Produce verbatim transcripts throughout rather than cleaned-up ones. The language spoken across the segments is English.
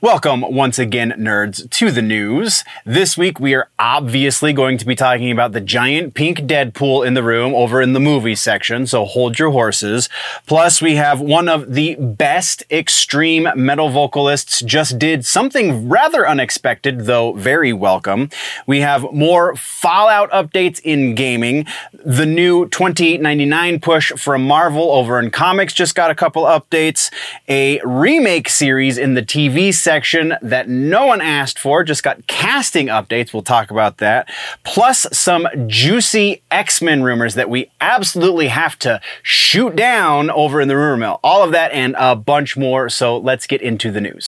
Welcome once again, nerds, to the news. This week we are obviously going to be talking about the giant pink Deadpool in the room over in the movie section, so hold your horses. Plus, we have one of the best extreme metal vocalists just did something rather unexpected, though very welcome. We have more Fallout updates in gaming. The new twenty ninety-nine push from Marvel over in comics just got a couple updates. A remake series in the T V section that no one asked for, just got casting updates. We'll talk about that. Plus some juicy X-Men rumors that we absolutely have to shoot down over in the rumor mill. All of that and a bunch more. So let's get into the news.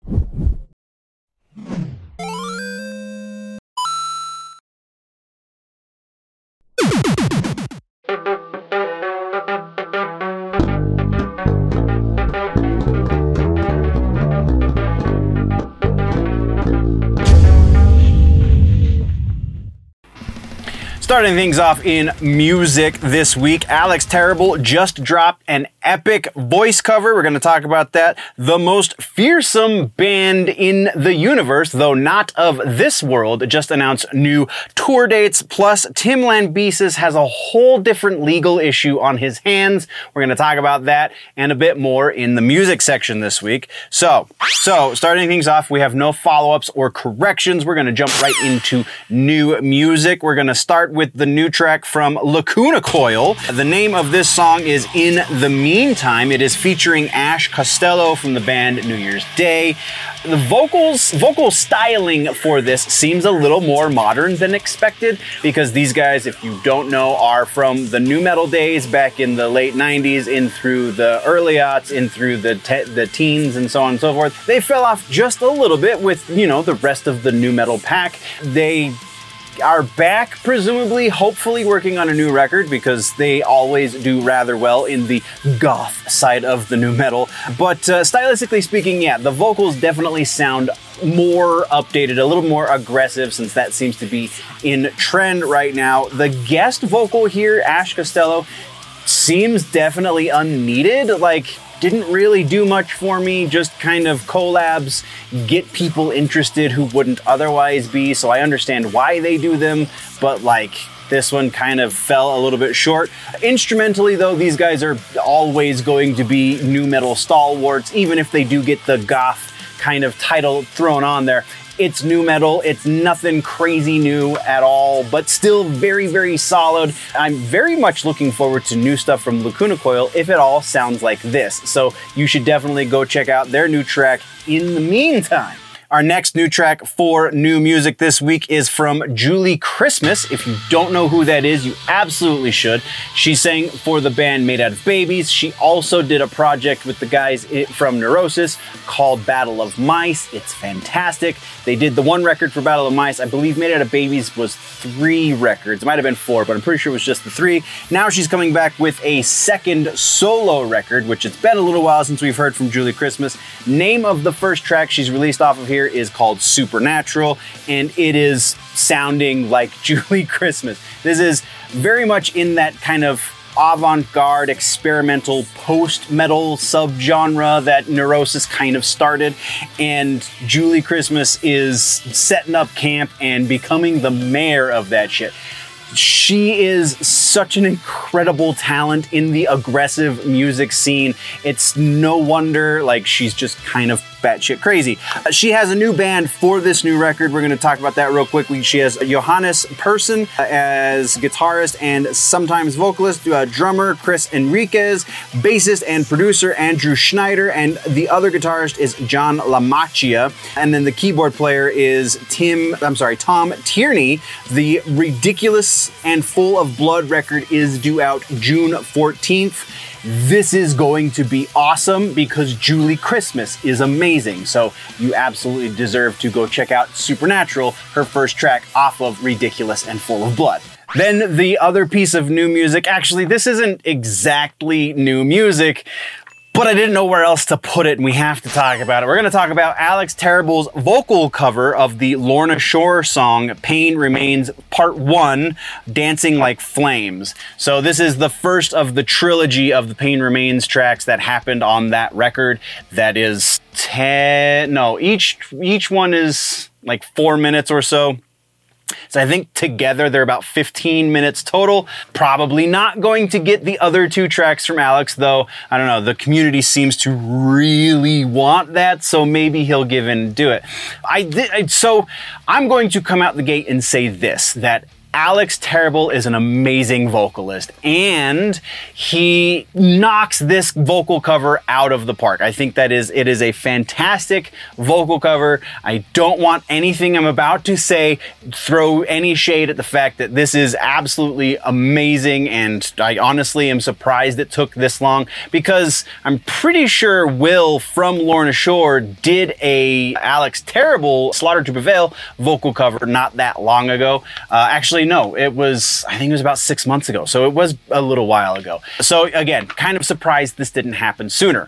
Starting things off in music this week, Alex Terrible just dropped an epic voice cover. We're going to talk about that. The most fearsome band in the universe, though not of this world, just announced new tour dates. Plus, Tim Lambesis has a whole different legal issue on his hands. We're going to talk about that and a bit more in the music section this week. So, so starting things off, we have no follow-ups or corrections. We're going to jump right into new music. We're going to start with with the new track from Lacuna Coil. The name of this song is In the Meantime. It is featuring Ash Costello from the band New Year's Day. The vocals, vocal styling for this seems a little more modern than expected because these guys, if you don't know, are from the nu metal days back in the late nineties, in through the early aughts, in through the te- the teens and so on and so forth. They fell off just a little bit with, you know, the rest of the nu metal pack. They are back, presumably, hopefully working on a new record because they always do rather well in the goth side of the nu metal. But uh, stylistically speaking, yeah, the vocals definitely sound more updated, a little more aggressive since that seems to be in trend right now. The guest vocal here, Ash Costello, seems definitely unneeded. Like, didn't really do much for me, just kind of collabs, get people interested who wouldn't otherwise be, so I understand why they do them, but like, this one kind of fell a little bit short. Instrumentally though, these guys are always going to be nu metal stalwarts, even if they do get the goth kind of title thrown on there. It's nu metal, it's nothing crazy new at all, but still very, very solid. I'm very much looking forward to new stuff from Lacuna Coil if it all sounds like this. So you should definitely go check out their new track, In the Meantime. Our next new track for new music this week is from Julie Christmas. If you don't know who that is, you absolutely should. She sang for the band Made Out of Babies. She also did a project with the guys from Neurosis called Battle of Mice. It's fantastic. They did the one record for Battle of Mice. I believe Made Out of Babies was three records. It might have been four, but I'm pretty sure it was just the three. Now she's coming back with a second solo record, which it's been a little while since we've heard from Julie Christmas. Name of the first track she's released off of here is called Supernatural, and it is sounding like Julie Christmas. This is very much in that kind of avant-garde, experimental, post-metal subgenre that Neurosis kind of started, and Julie Christmas is setting up camp and becoming the mayor of that shit. She is such an incredible talent in the aggressive music scene. It's no wonder, like, she's just kind of batshit crazy. Uh, she has a new band for this new record. We're going to talk about that real quickly. She has Johannes Persson uh, as guitarist and sometimes vocalist, uh, drummer Chris Enriquez, bassist and producer Andrew Schneider, and the other guitarist is John LaMacchia. And then the keyboard player is Tim, I'm sorry, Tom Tierney. The Ridiculous and Full of Blood record is due out June fourteenth. This is going to be awesome because Julie Christmas is amazing. So you absolutely deserve to go check out Supernatural, her first track off of Ridiculous and Full of Blood. Then the other piece of new music, actually this isn't exactly new music, but but I didn't know where else to put it, and we have to talk about it. We're going to talk about Alex Terrible's vocal cover of the Lorna Shore song, Pain Remains Part one, Dancing Like Flames. So this is the first of the trilogy of the Pain Remains tracks that happened on that record. That is ten, no, each, each one is like four minutes or so. So I think together they're about fifteen minutes total. Probably not going to get the other two tracks from Alex, though. I don't know. The community seems to really want that, so maybe he'll give in and do it. I did. So I'm going to come out the gate and say this, that Alex Terrible is an amazing vocalist, and he knocks this vocal cover out of the park. I think that is, it is a fantastic vocal cover. I don't want anything I'm about to say throw any shade at the fact that this is absolutely amazing, and I honestly am surprised it took this long, because I'm pretty sure Will from Lorna Shore did a Alex Terrible Slaughter to Prevail vocal cover not that long ago. Uh, actually, no, it was, I think it was about six months ago. So it was a little while ago. So again, kind of surprised this didn't happen sooner.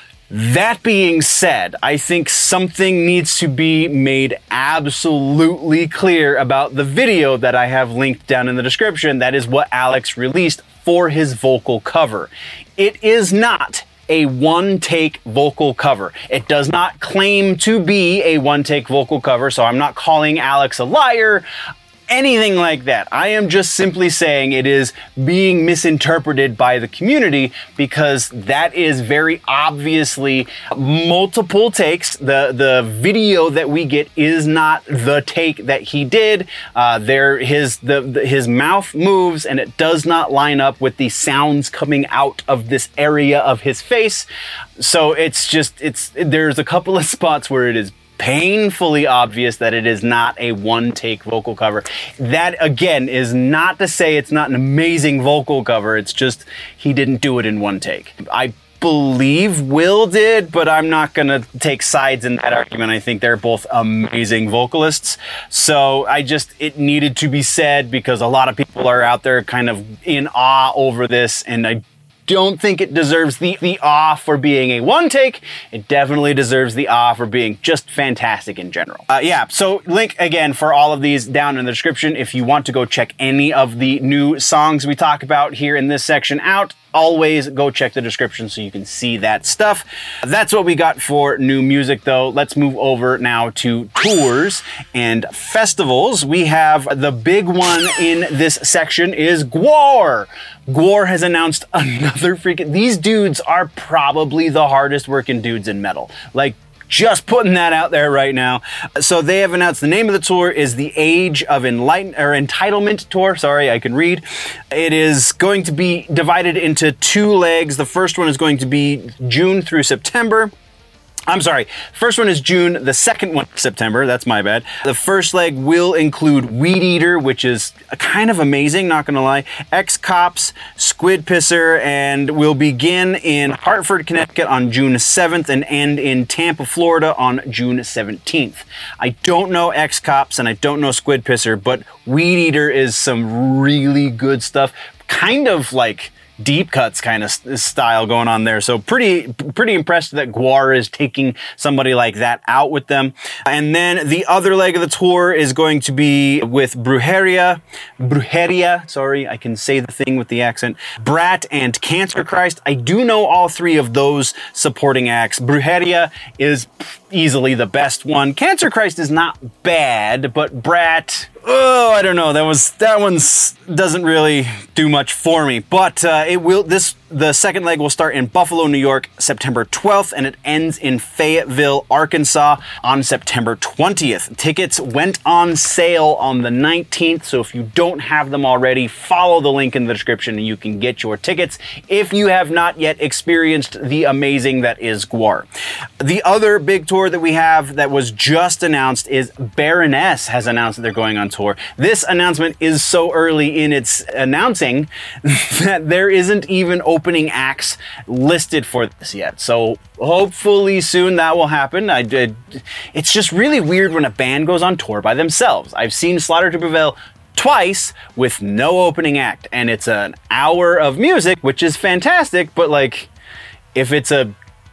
That being said, I think something needs to be made absolutely clear about the video that I have linked down in the description. That is what Alex released for his vocal cover. It is not a one-take vocal cover. It does not claim to be a one-take vocal cover, so I'm not calling Alex a liar, anything like that. I am just simply saying it is being misinterpreted by the community, because that is very obviously multiple takes. The the video that we get is not the take that he did. Uh, there his the, the his mouth moves and it does not line up with the sounds coming out of this area of his face. So it's just it's there's a couple of spots where it is painfully obvious that it is not a one-take vocal cover. That, again, is not to say it's not an amazing vocal cover. It's just he didn't do it in one take. I believe Will did, but I'm not going to take sides in that argument. I think they're both amazing vocalists. So I just, it needed to be said, because a lot of people are out there kind of in awe over this, and I don't think it deserves the, the awe for being a one take. It definitely deserves the awe for being just fantastic in general. Uh, yeah, so link again for all of these down in the description if you want to go check any of the new songs we talk about here in this section out. Always go check the description so you can see that stuff. That's what we got for new music, though. Let's move over now to tours and festivals. We have the big one in this section is Gwar. Gwar has announced another freaking... These dudes are probably the hardest working dudes in metal. Like, just putting that out there right now. So they have announced the name of the tour is the Age of Enlighten or Entitlement Tour. Sorry, I can read. It is going to be divided into two legs. The first one is going to be June through September. I'm sorry, first one is June, the second one is September, that's my bad. The first leg will include Weed Eater, which is kind of amazing, not gonna lie, Ex-Cops, Squid Pisser, and will begin in Hartford, Connecticut on June seventh and end in Tampa, Florida on June seventeenth. I don't know Ex-Cops and I don't know Squid Pisser, but Weed Eater is some really good stuff, kind of like deep cuts kind of style going on there. So pretty, pretty impressed that Gwar is taking somebody like that out with them. And then the other leg of the tour is going to be with Brujeria, Brujeria, sorry, I can say the thing with the accent, Brat and Cancer Christ. I do know all three of those supporting acts. Brujeria is easily the best one. Cancer Christ is not bad, but Brat, oh, I don't know. That was that one's doesn't really do much for me. But uh, it will. This the second leg will start in Buffalo, New York, September twelfth, and it ends in Fayetteville, Arkansas, on September twentieth. Tickets went on sale on the nineteenth, so if you don't have them already, follow the link in the description and you can get your tickets if you have not yet experienced the amazing that is Gwar. The other big tour that we have that was just announced is Baroness has announced that they're going on tour. This announcement is so early in its announcing that there isn't even opening acts listed for this yet. So hopefully soon that will happen. I did. It's just really weird when a band goes on tour by themselves. I've seen Slaughter to Prevail twice with no opening act, and it's an hour of music, which is fantastic, but like, If it's a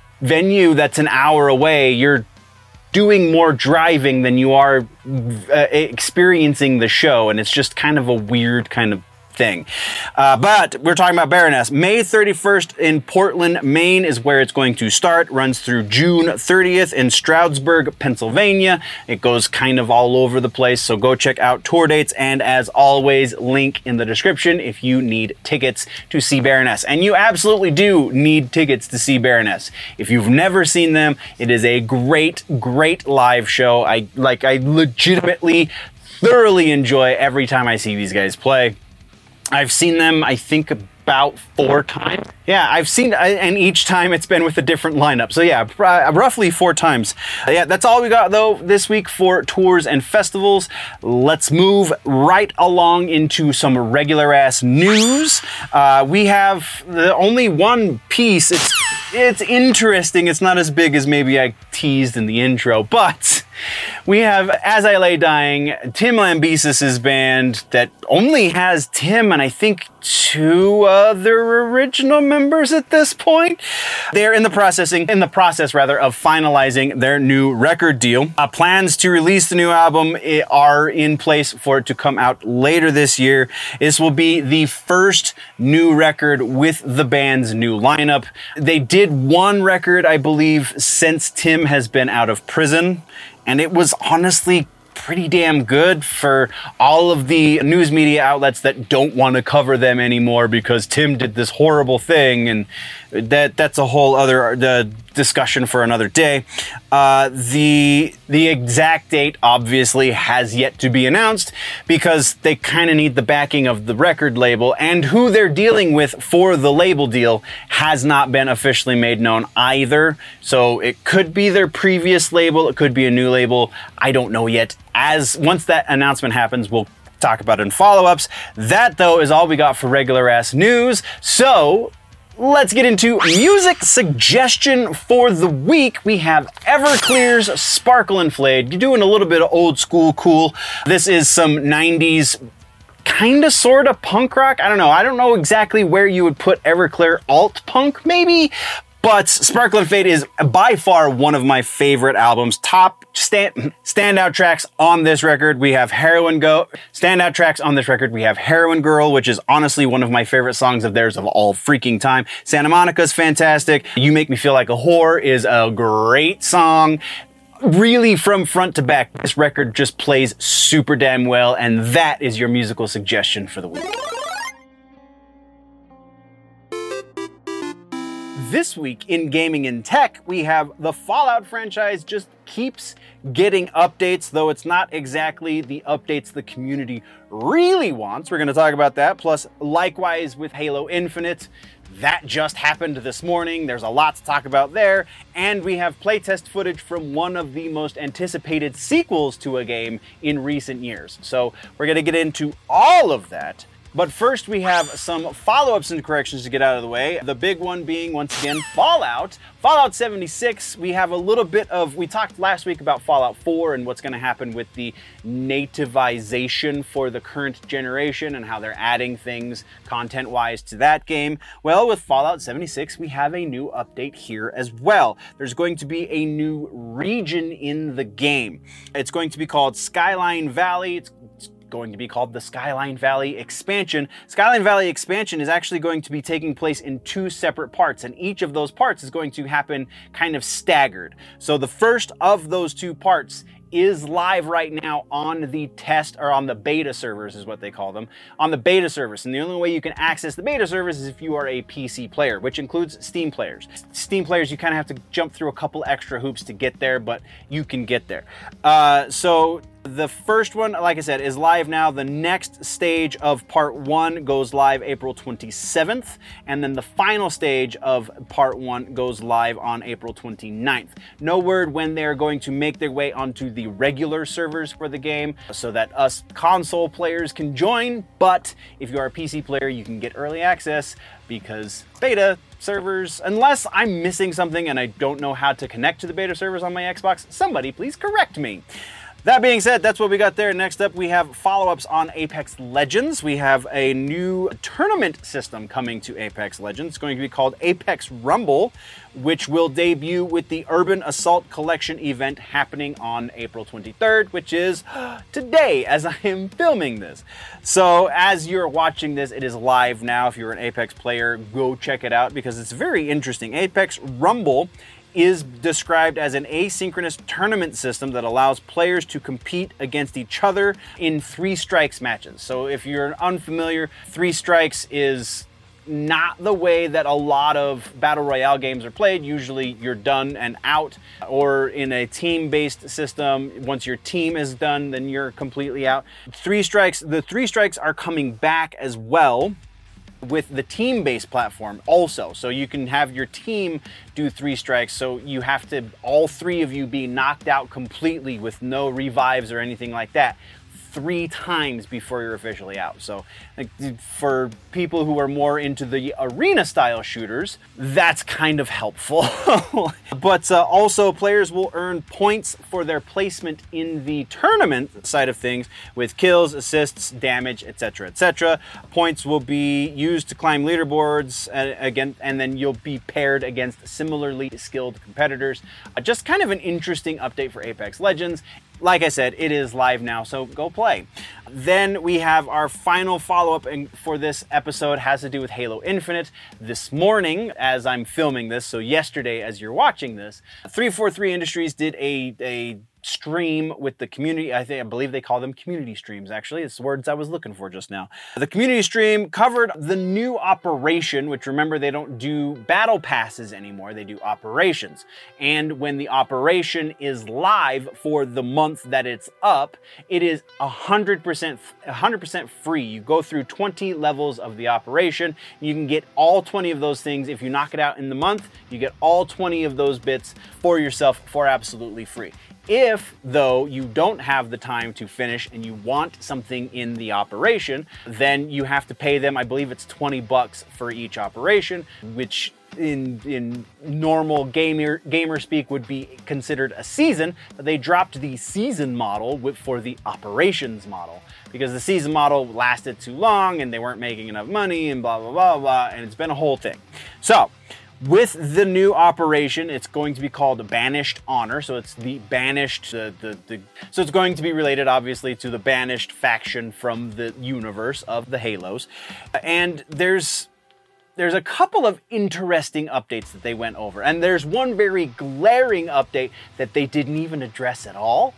venue that's an hour away, you're doing more driving than you are uh, experiencing the show, and it's just kind of a weird kind of thing. Uh, but we're talking about Baroness. May thirty-first in Portland, Maine is where it's going to start. Runs through June thirtieth in Stroudsburg, Pennsylvania. It goes kind of all over the place, so go check out tour dates, and as always, link in the description if you need tickets to see Baroness. And you absolutely do need tickets to see Baroness. If you've never seen them, it is a great, great live show. I like I legitimately thoroughly enjoy every time I see these guys play. I've seen them, I think, about four times. Yeah, I've seen, and each time it's been with a different lineup. So yeah, roughly four times. Yeah, that's all we got though this week for tours and festivals. Let's move right along into some regular ass news. Uh, we have the only one piece. It's it's interesting. It's not as big as maybe I teased in the intro, but we have As I Lay Dying, Tim Lambesis' band that only has Tim and I think two other original members at this point. They're in the processing, in the process rather, of finalizing their new record deal. Uh, plans to release the new album are in place for it to come out later this year. This will be the first new record with the band's new lineup. They did one record, I believe, since Tim has been out of prison, and it was honestly pretty damn good for all of the news media outlets that don't want to cover them anymore because Tim did this horrible thing, and that that's a whole other uh, discussion for another day. Uh, the the exact date obviously has yet to be announced because they kind of need the backing of the record label, and who they're dealing with for the label deal has not been officially made known either. So it could be their previous label, it could be a new label. I don't know yet. As once that announcement happens, we'll talk about it in follow-ups. That though is all we got for regular ass news. So let's get into music suggestion for the week. We have Everclear's Sparkle and Fade. You're doing a little bit of old school cool. This is some nineties kind of sort of punk rock. I don't know. I don't know exactly where you would put Everclear. Alt punk maybe? But Sparkle and Fade is by far one of my favorite albums. Top stand, standout tracks on this record, we have Heroin Go. Standout tracks on this record, we have Heroin Girl, which is honestly one of my favorite songs of theirs of all freaking time. Santa Monica's fantastic. You Make Me Feel Like a Whore is a great song. Really, from front to back, this record just plays super damn well, and that is your musical suggestion for the week. This week in Gaming and Tech, we have the Fallout franchise just keeps getting updates, though it's not exactly the updates the community really wants. We're going to talk about that. Plus, likewise with Halo Infinite, that just happened this morning. There's a lot to talk about there. And we have playtest footage from one of the most anticipated sequels to a game in recent years. So we're going to get into all of that. But first, we have some follow-ups and corrections to get out of the way. The big one being, once again, Fallout. Fallout seventy-six, we have a little bit of... We talked last week about Fallout four and what's going to happen with the nativization for the current generation and how they're adding things content-wise to that game. Well, with Fallout seventy-six, we have a new update here as well. There's going to be a new region in the game. It's going to be called Skyline Valley. It's going to be called the Skyline Valley Expansion. Skyline Valley Expansion is actually going to be taking place in two separate parts, and each of those parts is going to happen kind of staggered. So the first of those two parts is live right now on the test, or on the beta servers is what they call them, on the beta servers. And the only way you can access the beta servers is if you are a P C player, which includes Steam players. Steam players, you kind of have to jump through a couple extra hoops to get there, but you can get there. Uh, so the first one, like I said, is live now. The next stage of part one goes live April twenty-seventh, and then the final stage of part one goes live on April twenty-ninth. No word when they're going to make their way onto the regular servers for the game so that us console players can join, but if you are a P C player, you can get early access because beta servers, unless I'm missing something and I don't know how to connect to the beta servers on my Xbox, somebody please correct me. That being said, that's what we got there. Next up, we have follow-ups on Apex Legends. We have a new tournament system coming to Apex Legends. It's going to be called Apex Rumble, which will debut with the Urban Assault Collection event happening on April twenty-third, which is today as I am filming this. So as you're watching this, it is live now. If you're an Apex player, go check it out because it's very interesting. Apex Rumble is described as an asynchronous tournament system that allows players to compete against each other in three strikes matches. So if you're unfamiliar, three strikes is not the way that a lot of battle royale games are played. Usually you're done and out, or in a team-based system, once your team is done, then you're completely out. Three strikes, the three strikes are coming back as well with the team-based platform also. So you can have your team do three strikes. So you have to, all three of you be knocked out completely with no revives or anything like that three times before you're officially out. So like, for people who are more into the arena style shooters, that's kind of helpful. But uh, also players will earn points for their placement in the tournament side of things with kills, assists, damage, et cetera, et cetera. Points will be used to climb leaderboards uh, again, and then you'll be paired against similarly skilled competitors. Uh, just kind of an interesting update for Apex Legends. Like I said, it is live now, so go play. Then we have our final follow-up for this episode has to do with Halo Infinite. This morning, as I'm filming this, so yesterday as you're watching this, three forty-three Industries did a, a stream with the community. I think I believe they call them community streams, actually. It's the words I was looking for just now. The community stream covered the new operation, which remember they don't do battle passes anymore, they do operations. And when the operation is live for the month that it's up, it is one hundred percent one hundred percent free. You go through twenty levels of the operation. You can get all twenty of those things. If you knock it out in the month, you get all twenty of those bits for yourself for absolutely free. If, though, you don't have the time to finish and you want something in the operation, then you have to pay them, I believe it's twenty bucks for each operation, which in in normal gamer gamer speak would be considered a season, but they dropped the season model with, for the operations model because the season model lasted too long and they weren't making enough money and blah, blah, blah, blah, and it's been a whole thing. So, with the new operation, it's going to be called Banished Honor. So it's the Banished, the, the, the, so it's going to be related, obviously, to the Banished faction from the universe of the Halos. And there's, there's a couple of interesting updates that they went over. And there's one very glaring update that they didn't even address at all.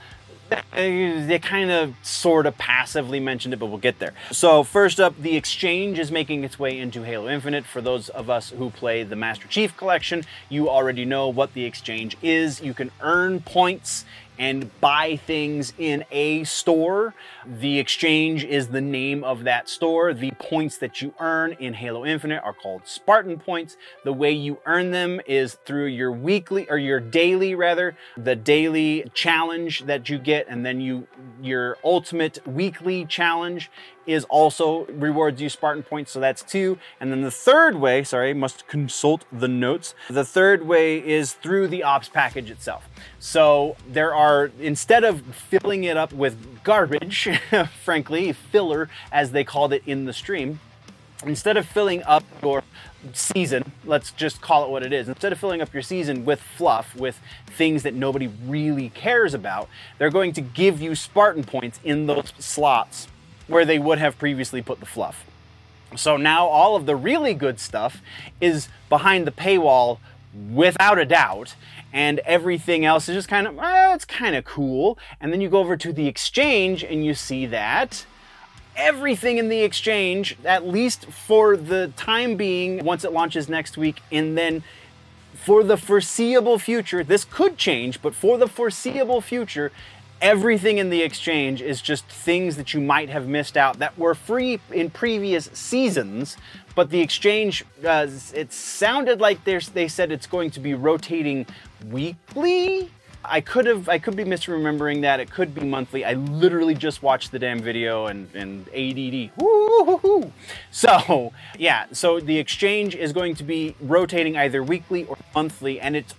They kind of sort of passively mentioned it, but we'll get there. So first up, the Exchange is making its way into Halo Infinite. For those of us who play the Master Chief Collection, you already know what the Exchange is. You can earn points and buy things in a store. The Exchange is the name of that store. The points that you earn in Halo Infinite are called Spartan points. The way you earn them is through your weekly, or your daily rather, the daily challenge that you get, and then you your ultimate weekly challenge is also rewards you Spartan points, so that's two. And then the third way, sorry, must consult the notes. The third way is through the ops package itself. So there are, instead of filling it up with garbage, frankly, filler as they called it in the stream, instead of filling up your season, let's just call it what it is, instead of filling up your season with fluff, with things that nobody really cares about, they're going to give you Spartan points in those slots where they would have previously put the fluff. So now all of the really good stuff is behind the paywall without a doubt, and everything else is just kind of, eh, it's kind of cool. And then you go over to the Exchange and you see that everything in the Exchange, at least for the time being, once it launches next week, and then for the foreseeable future, this could change, but for the foreseeable future, everything in the Exchange is just things that you might have missed out that were free in previous seasons. But the Exchange, uh, it sounded like they said it's going to be rotating weekly. I could have, I could be misremembering that. It could be monthly. I literally just watched the damn video and, and A D D. Woo-hoo-hoo. So yeah, so the Exchange is going to be rotating either weekly or monthly, and it's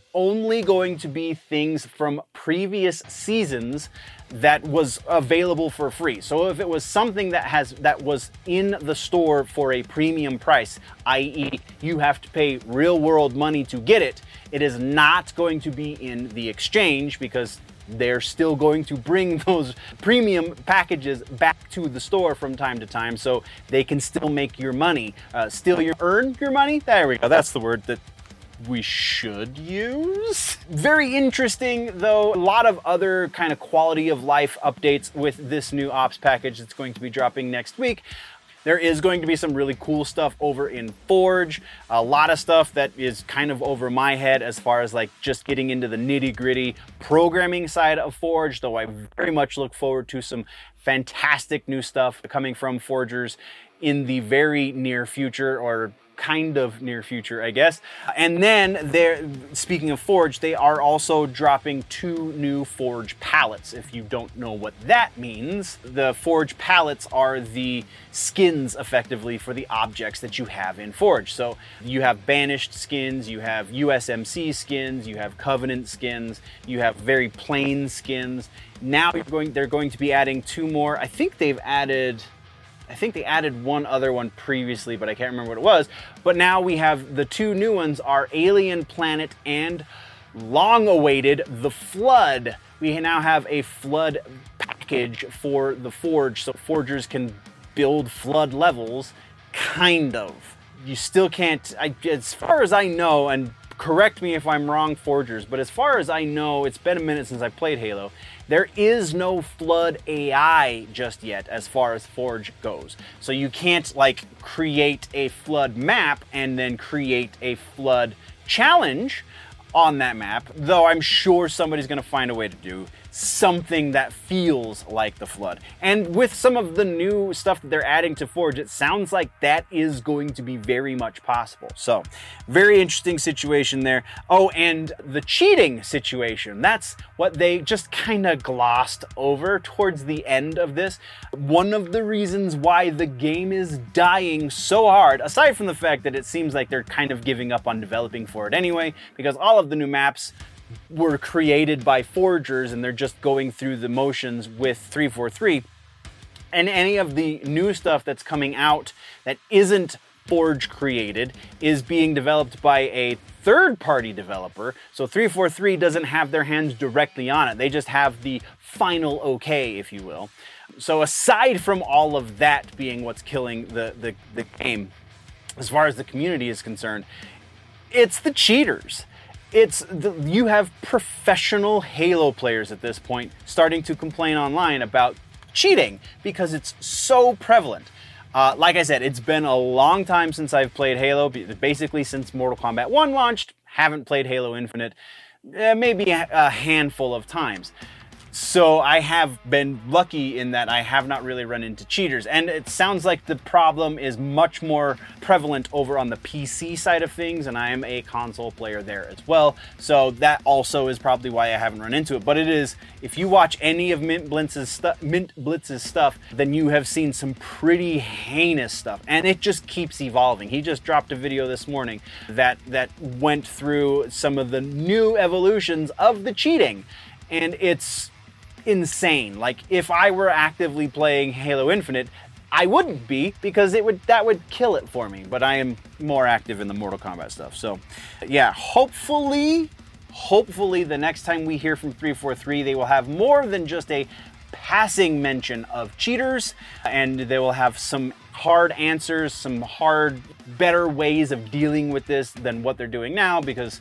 only going to be things from previous seasons that was available for free. So if it was something that has that was in the store for a premium price, that is you have to pay real world money to get it, it is not going to be in the exchange, because they're still going to bring those premium packages back to the store from time to time, so they can still make your money. Uh, still your, earn your money? There we go, that's the word that we should use. Very interesting though, a lot of other kind of quality of life updates with this new ops package that's going to be dropping next week. There is going to be some really cool stuff over in Forge. A lot of stuff that is kind of over my head as far as like just getting into the nitty gritty programming side of Forge, though I very much look forward to some fantastic new stuff coming from Forgers in the very near future, or kind of near future, I guess. And then they're, speaking of Forge, they are also dropping two new Forge palettes. If you don't know what that means, the Forge palettes are the skins effectively for the objects that you have in Forge. So you have Banished skins, you have U S M C skins, you have Covenant skins, you have very plain skins. Now you're going, they're going to be adding two more. I think they've added I think they added one other one previously, but I can't remember what it was. But now we have the two new ones are Alien Planet and long-awaited The Flood. We now have a Flood package for the Forge, so Forgers can build Flood levels, kind of. You still can't, I, as far as I know, and correct me if I'm wrong, Forgers, but as far as I know, it's been a minute since I played Halo, there is no Flood A I just yet as far as Forge goes. So you can't like create a Flood map and then create a Flood challenge on that map, though I'm sure somebody's gonna find a way to do something that feels like the Flood. And with some of the new stuff that they're adding to Forge, it sounds like that is going to be very much possible. So, very interesting situation there. Oh, and the cheating situation, that's what they just kind of glossed over towards the end of this. One of the reasons why the game is dying so hard, aside from the fact that it seems like they're kind of giving up on developing for it anyway, because all of the new maps were created by Forgers and they're just going through the motions with three forty-three. And any of the new stuff that's coming out that isn't Forge created is being developed by a third-party developer. So three forty-three doesn't have their hands directly on it. They just have the final okay, if you will. So aside from all of that being what's killing the, the, the game, as far as the community is concerned, it's the cheaters. It's the, you have professional Halo players at this point starting to complain online about cheating because it's so prevalent. Uh, like I said, it's been a long time since I've played Halo, basically since Mortal Kombat one launched. Haven't played Halo Infinite, uh, maybe a, a handful of times. So I have been lucky in that I have not really run into cheaters. And it sounds like the problem is much more prevalent over on the P C side of things, and I am a console player there as well. So that also is probably why I haven't run into it. But it is, if you watch any of Mint Blitz's, stu- Mint Blitz's stuff, then you have seen some pretty heinous stuff. And it just keeps evolving. He just dropped a video this morning that, that went through some of the new evolutions of the cheating. And it's insane. Like, if I were actively playing Halo Infinite, I wouldn't be, because it would that would kill it for me. But I am more active in the Mortal Kombat stuff. So yeah, hopefully, hopefully the next time we hear from three forty-three, they will have more than just a passing mention of cheaters, and they will have some hard answers, some hard, better ways of dealing with this than what they're doing now, because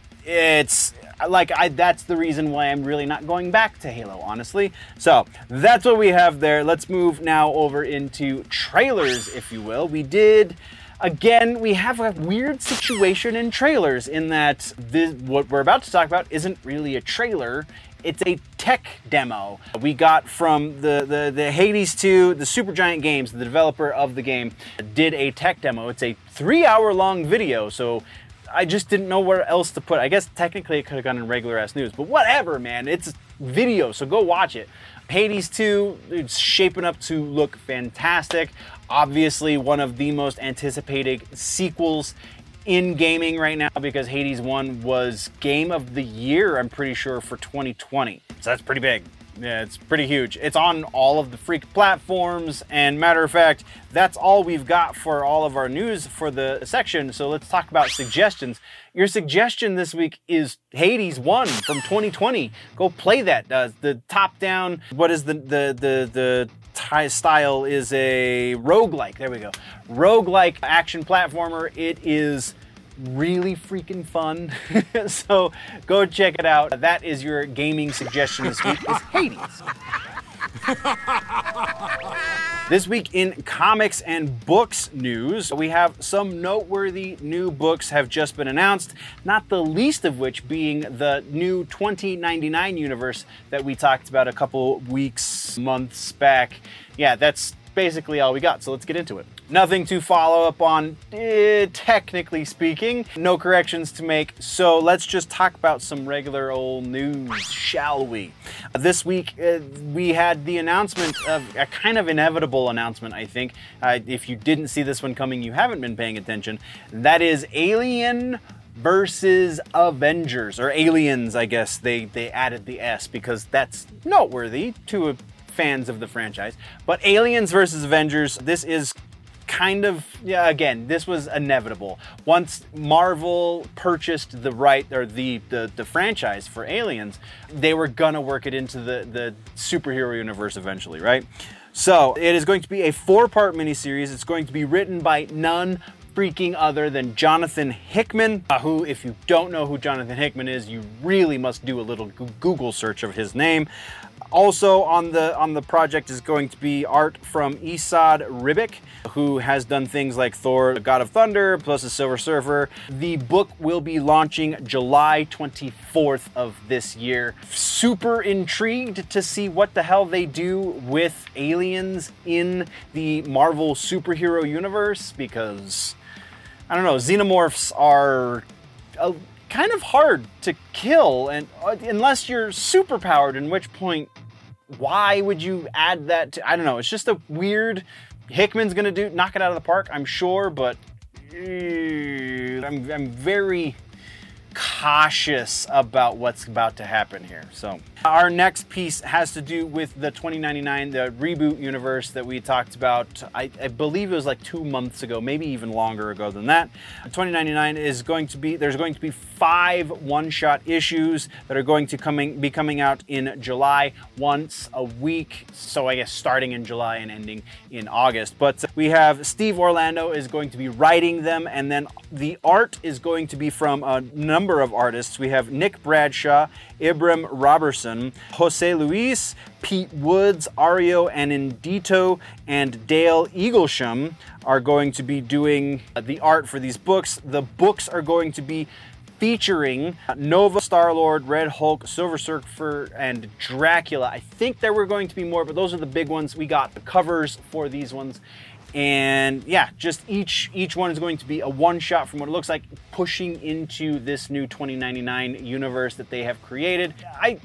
it's like, I, that's the reason why I'm really not going back to Halo, honestly. So that's what we have there. Let's move now over into trailers, if you will. We did, again, we have a weird situation in trailers in that this, what we're about to talk about isn't really a trailer. It's a tech demo we got from the, the, the Hades two, the Supergiant Games, the developer of the game, did a tech demo. It's a three hour long video, so I just didn't know where else to put it. I guess technically it could have gone in regular ass news, but whatever, man. It's video, so go watch it. Hades two, it's shaping up to look fantastic. Obviously, one of the most anticipated sequels in gaming right now because Hades one was Game of the Year, I'm pretty sure, for twenty twenty. So that's pretty big. Yeah, it's pretty huge. It's on all of the freak platforms, and matter of fact, that's all we've got for all of our news for the section, so let's talk about suggestions. Your suggestion this week is Hades one from twenty twenty. Go play that. Uh, the top-down, what is the, the, the, the t- style is a roguelike. There we go. Roguelike action platformer. It is really freaking fun. So go check it out. That is your gaming suggestion this week, is Hades. This week in comics and books news, we have some noteworthy new books have just been announced, not the least of which being the new twenty ninety-nine universe that we talked about a couple weeks, months back. Yeah, that's basically all we got, so let's get into it. Nothing to follow up on, eh, technically speaking. No corrections to make, so let's just talk about some regular old news, shall we? This week, uh, we had the announcement of a kind of inevitable announcement, I think. Uh, if you didn't see this one coming, you haven't been paying attention. That is Alien versus Avengers, or Aliens, I guess. They, they added the S because that's noteworthy to a fans of the franchise. But Aliens versus Avengers, this is kind of, yeah, again, this was inevitable. Once Marvel purchased the right, or the, the, the franchise for Aliens, they were gonna work it into the, the superhero universe eventually, right? So it is going to be a four-part miniseries. It's going to be written by none freaking other than Jonathan Hickman, uh, who, if you don't know who Jonathan Hickman is, you really must do a little Google search of his name. Also on the on the project is going to be art from Esad Ribic, who has done things like Thor, God of Thunder, plus a Silver Surfer. The book will be launching July twenty-fourth of this year. Super intrigued to see what the hell they do with aliens in the Marvel superhero universe, because, I don't know, xenomorphs are a, kind of hard to kill, and uh, unless you're super powered, in which point, why would you add that to, I don't know, it's just a weird, Hickman's gonna do, knock it out of the park, I'm sure, but uh, I'm, I'm very cautious about what's about to happen here. So our next piece has to do with the twenty ninety-nine, the reboot universe that we talked about. I, I believe it was like two months ago, maybe even longer ago than that. twenty ninety-nine is going to be, there's going to be five one-shot issues that are going to coming be coming out in July, once a week. So I guess starting in July and ending in August. But we have Steve Orlando is going to be writing them, and then the art is going to be from a number of artists. We have Nick Bradshaw, Ibram Robertson, Jose Luis, Pete Woods, Ario Anindito, and Dale Eaglesham are going to be doing the art for these books. The books are going to be featuring Nova, Star-Lord, Red Hulk, Silver Surfer, and Dracula. I think there were going to be more, but those are the big ones. We got the covers for these ones. And yeah, just each each one is going to be a one-shot from what it looks like, pushing into this new twenty ninety-nine universe that they have created. I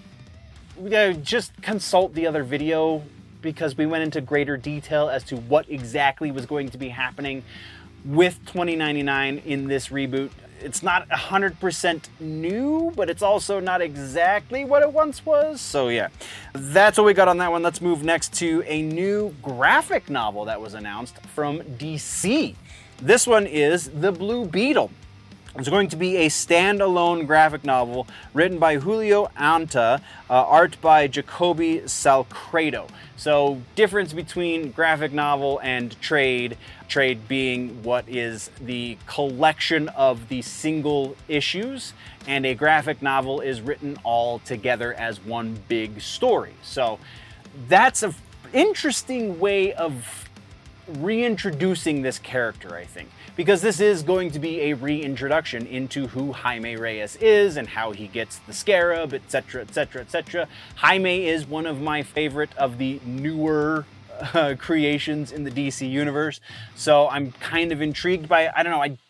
uh, just consult the other video because we went into greater detail as to what exactly was going to be happening with twenty ninety-nine in this reboot. It's not one hundred percent new, but it's also not exactly what it once was. So yeah, that's what we got on that one. Let's move next to a new graphic novel that was announced from D C. This one is The Blue Beetle. It's going to be a standalone graphic novel written by Julio Anta, uh, art by Jacoby Salcredo. So, difference between graphic novel and trade, trade being what is the collection of the single issues, and a graphic novel is written all together as one big story. So, that's an interesting way of reintroducing this character, I think, because this is going to be a reintroduction into who Jaime Reyes is and how he gets the Scarab, etc, etc, et cetera. Jaime is one of my favorite of the newer uh, creations in the D C universe, so I'm kind of intrigued by it. I don't know, I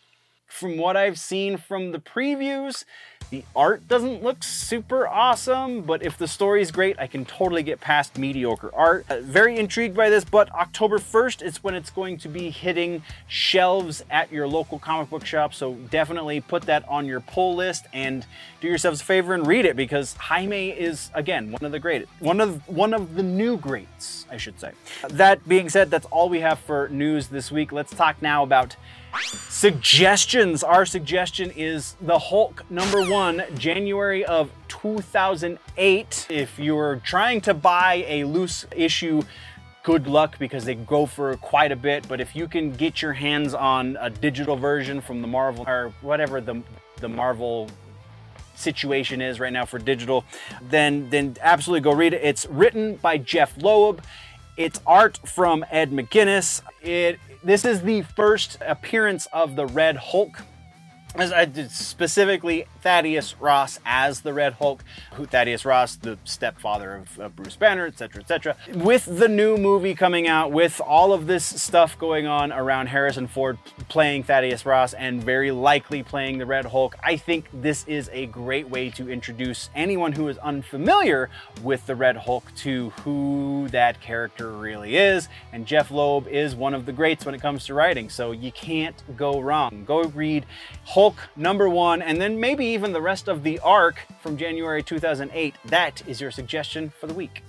from what I've seen from the previews, the art doesn't look super awesome, but if the story's great, I can totally get past mediocre art. Uh, very intrigued by this, but October first is when it's going to be hitting shelves at your local comic book shop, so definitely put that on your pull list and do yourselves a favor and read it, because Jaime is, again, one of the greatest. One of, one of the new greats, I should say. That being said, that's all we have for news this week. Let's talk now about suggestions. Our suggestion is the Hulk number one, January of two thousand eight. If you're trying to buy a loose issue, good luck, because they go for quite a bit. But if you can get your hands on a digital version from the Marvel, or whatever the, the Marvel situation is right now for digital, then, then absolutely go read it. It's written by Jeff Loeb. It's art from Ed McGuinness. It This is the first appearance of the Red Hulk, as I did specifically Thaddeus Ross as the Red Hulk, who Thaddeus Ross, the stepfather of, of Bruce Banner, et cetera, et cetera. With the new movie coming out, with all of this stuff going on around Harrison Ford playing Thaddeus Ross and very likely playing the Red Hulk, I think this is a great way to introduce anyone who is unfamiliar with the Red Hulk to who that character really is. And Jeff Loeb is one of the greats when it comes to writing, so you can't go wrong. Go read Hulk number one, and then maybe even the rest of the arc from January two thousand eight. That is your suggestion for the week.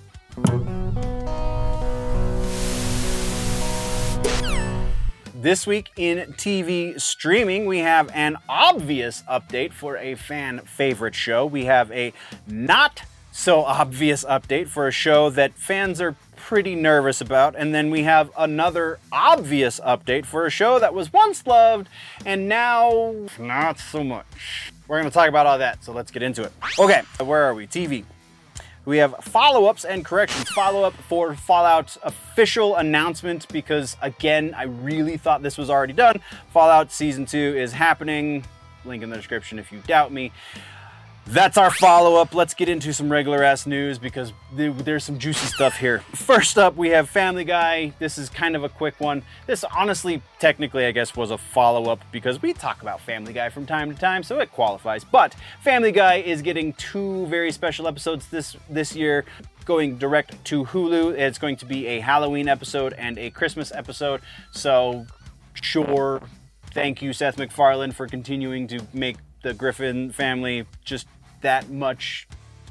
This week in T V streaming, we have an obvious update for a fan favorite show. We have a not so obvious update for a show that fans are pretty nervous about. And then we have another obvious update for a show that was once loved and now not so much. We're going to talk about all that, so let's get into it. Okay, where are we? T V. We have follow-ups and corrections. Follow-up for Fallout official announcement, because again, I really thought this was already done. Fallout Season two is happening. Link in the description if you doubt me. That's our follow-up. Let's get into some regular-ass news, because there's some juicy stuff here. First up, we have Family Guy. This is kind of a quick one. This honestly, technically, I guess, was a follow-up, because we talk about Family Guy from time to time, so it qualifies. But Family Guy is getting two very special episodes this, this year, going direct to Hulu. It's going to be a Halloween episode and a Christmas episode. So, sure, thank you, Seth MacFarlane, for continuing to make the Griffin family just that much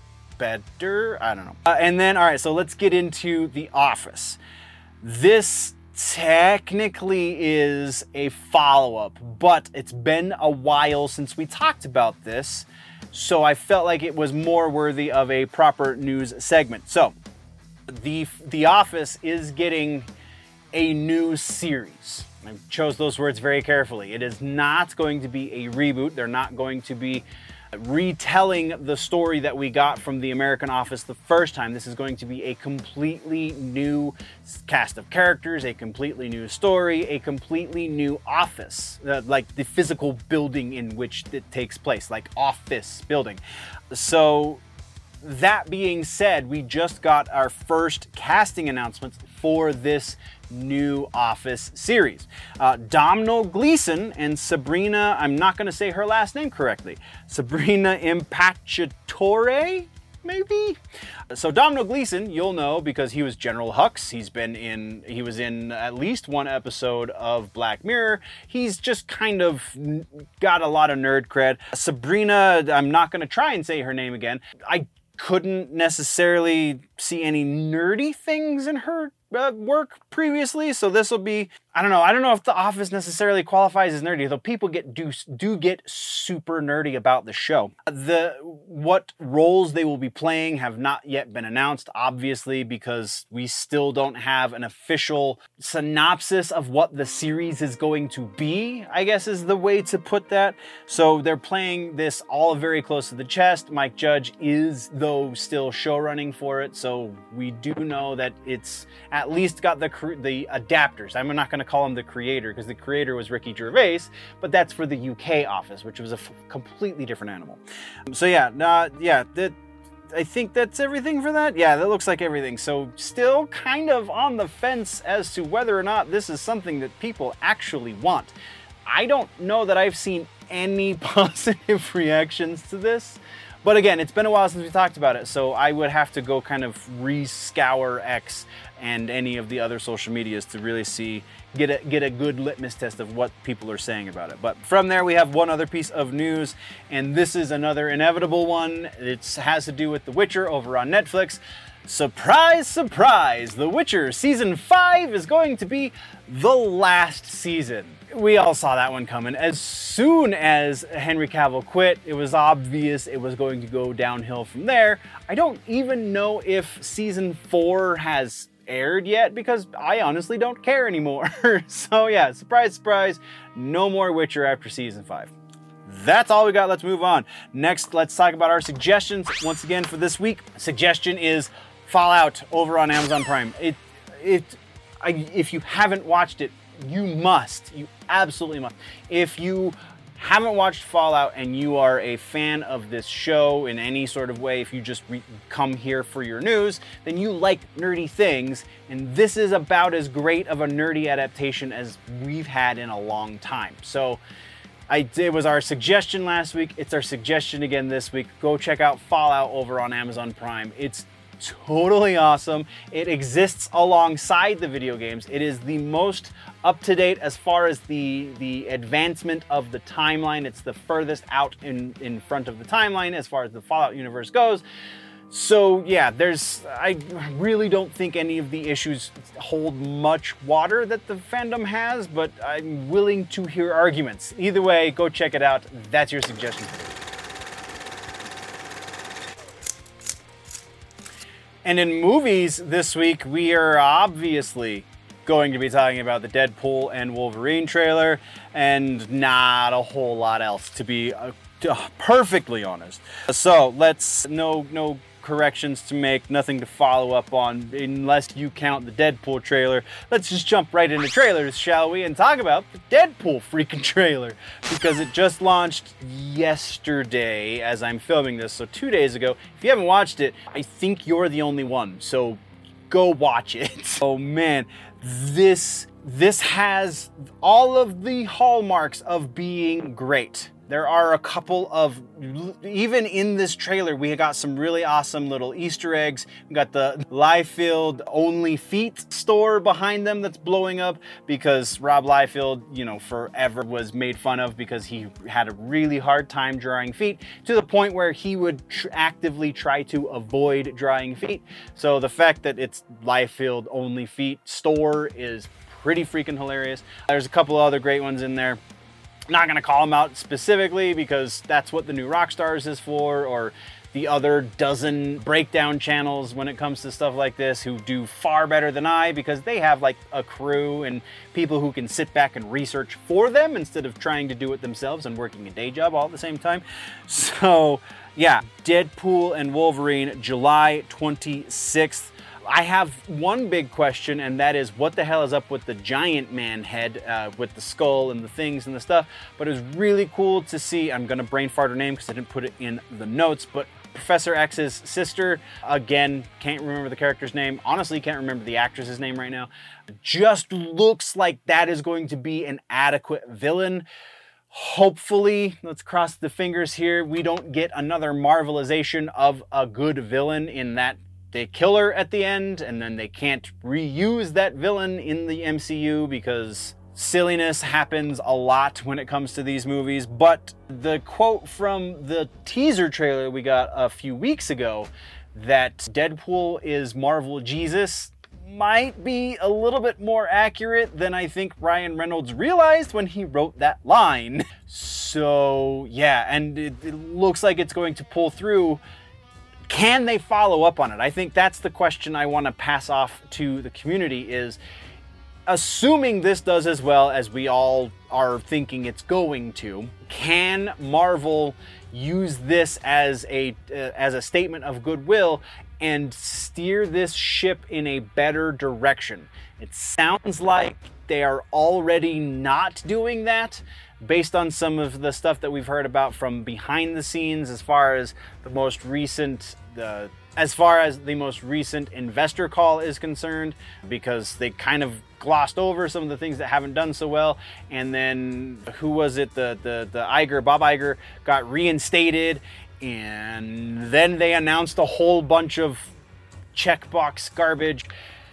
better. I don't know. Uh, and then, all right, so let's get into The Office. This technically is a follow-up, but it's been a while since we talked about this, so I felt like it was more worthy of a proper news segment. So, The, the Office is getting a new series. I chose those words very carefully. It is not going to be a reboot. They're not going to be retelling the story that we got from the American Office the first time. This is going to be a completely new cast of characters, a completely new story, a completely new office, uh, like the physical building in which it takes place, like office building. So that being said, we just got our first casting announcements for this new Office series. Uh, Domhnall Gleeson and Sabrina, I'm not going to say her last name correctly, Sabrina Impacciatore, maybe? So Domhnall Gleeson, you'll know because he was General Hux. He's been in, he was in at least one episode of Black Mirror. He's just kind of got a lot of nerd cred. Sabrina, I'm not going to try and say her name again. I couldn't necessarily see any nerdy things in her Uh, work previously, so this will be, I don't know, I don't know if The Office necessarily qualifies as nerdy, though people get do, do get super nerdy about the show. The what roles they will be playing have not yet been announced, obviously, because we still don't have an official synopsis of what the series is going to be, I guess is the way to put that. So they're playing this all very close to the chest. Mike Judge is, though, still show running for it, so we do know that it's at least got the the adapters. I'm not going to call him the creator, because the creator was Ricky Gervais, but that's for the U K Office, which was a f- completely different animal. So yeah, uh, yeah, that, I think that's everything for that. Yeah, that looks like everything. So still kind of on the fence as to whether or not this is something that people actually want. I don't know that I've seen any positive reactions to this. But again, it's been a while since we talked about it, so I would have to go kind of re-scour X and any of the other social medias to really see, get a, get a good litmus test of what people are saying about it. But from there, we have one other piece of news, and this is another inevitable one. It has to do with The Witcher over on Netflix. Surprise, surprise! The Witcher Season five is going to be the last season. We all saw that one coming. As soon as Henry Cavill quit, it was obvious it was going to go downhill from there. I don't even know if Season four has aired yet because I honestly don't care anymore. So yeah, surprise, surprise, no more Witcher after Season five. That's all we got. Let's move on. Next, let's talk about our suggestions. Once again, for this week, suggestion is Fallout over on Amazon Prime. It, it, I, if you haven't watched it, you must. You absolutely must. If you haven't watched Fallout and you are a fan of this show in any sort of way, if you just re- come here for your news, then you like nerdy things, and this is about as great of a nerdy adaptation as we've had in a long time. So I, it was our suggestion last week. It's our suggestion again this week. Go check out Fallout over on Amazon Prime. It's totally awesome. It exists alongside the video games. It is the most up-to-date as far as the the advancement of the timeline. It's the furthest out in, in front of the timeline as far as the Fallout universe goes. So yeah, there's, I really don't think any of the issues hold much water that the fandom has, but I'm willing to hear arguments. Either way, go check it out. That's your suggestion. And in movies this week, we are obviously going to be talking about the Deadpool and Wolverine trailer, and not a whole lot else, to be uh, perfectly honest. So let's, no, no corrections to make, nothing to follow up on, unless you count the Deadpool trailer. Let's just jump right into trailers, shall we, and talk about the Deadpool freaking trailer, because it just launched yesterday as I'm filming this, so two days ago. If you haven't watched it, I think you're the only one, so go watch it. Oh man, this this has all of the hallmarks of being great. There are a couple of, even in this trailer, we got some really awesome little Easter eggs. We got the Liefeld Only Feet store behind them that's blowing up because Rob Liefeld, you know, forever was made fun of because he had a really hard time drawing feet, to the point where he would tr- actively try to avoid drawing feet. So the fact that it's Liefeld Only Feet store is pretty freaking hilarious. There's a couple other great ones in there. Not going to call them out specifically because that's what the new Rockstars is for, or the other dozen breakdown channels when it comes to stuff like this, who do far better than I, because they have like a crew and people who can sit back and research for them instead of trying to do it themselves and working a day job all at the same time. So yeah, Deadpool and Wolverine, July twenty-sixth. I have one big question, and that is, what the hell is up with the giant man head uh, with the skull and the things and the stuff? But it was really cool to see. I'm going to brain fart her name because I didn't put it in the notes, but Professor X's sister, again, can't remember the character's name. Honestly, can't remember the actress's name right now. Just looks like that is going to be an adequate villain. Hopefully, let's cross the fingers here, we don't get another Marvelization of a good villain in that they kill her at the end, and then they can't reuse that villain in the M C U because silliness happens a lot when it comes to these movies. But the quote from the teaser trailer we got a few weeks ago, that Deadpool is Marvel Jesus, might be a little bit more accurate than I think Ryan Reynolds realized when he wrote that line. So yeah, and it, it looks like it's going to pull through. Can they follow up on it? I think that's the question I want to pass off to the community, is assuming this does as well as we all are thinking it's going to, can Marvel use this as a uh, as a statement of goodwill and steer this ship in a better direction? It sounds like they are already not doing that, based on some of the stuff that we've heard about from behind the scenes, as far as the most recent the as far as the most recent investor call is concerned, because they kind of glossed over some of the things that haven't done so well. And then who was it? The the the Iger, Bob Iger got reinstated, and then they announced a whole bunch of checkbox garbage.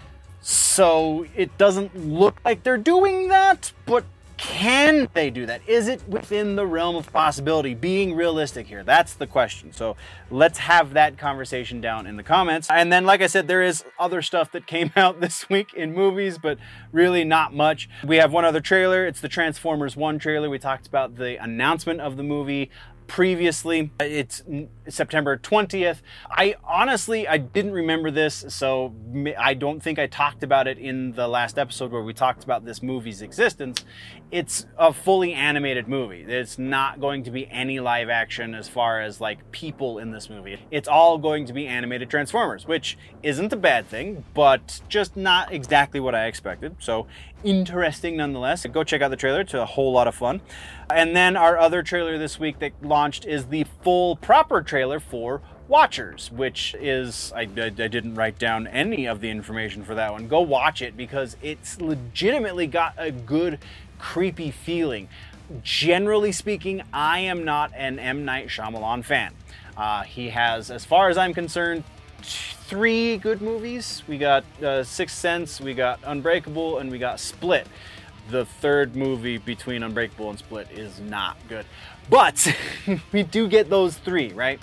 So it doesn't look like they're doing that, but can they do that? Is it within the realm of possibility? Being realistic here, that's the question. So let's have that conversation down in the comments. And then, like I said, there is other stuff that came out this week in movies, but really not much. We have one other trailer. It's the Transformers one trailer. We talked about the announcement of the movie previously. It's September twentieth. I honestly, I didn't remember this, so I don't think I talked about it in the last episode where we talked about this movie's existence. It's a fully animated movie. It's not going to be any live action as far as like people in this movie. It's all going to be animated Transformers, which isn't a bad thing, but just not exactly what I expected. So interesting nonetheless. Go check out the trailer. It's a whole lot of fun. And then our other trailer this week that launched is the full proper trailer for Watchers, which is, I, I, I didn't write down any of the information for that one. Go watch it because it's legitimately got a good creepy feeling. Generally speaking, I am not an M. Night Shyamalan fan. Uh, he has, as far as I'm concerned, three good movies. We got uh, Sixth Sense, we got Unbreakable, and we got Split. The third movie between Unbreakable and Split is not good. But we do get those three, right?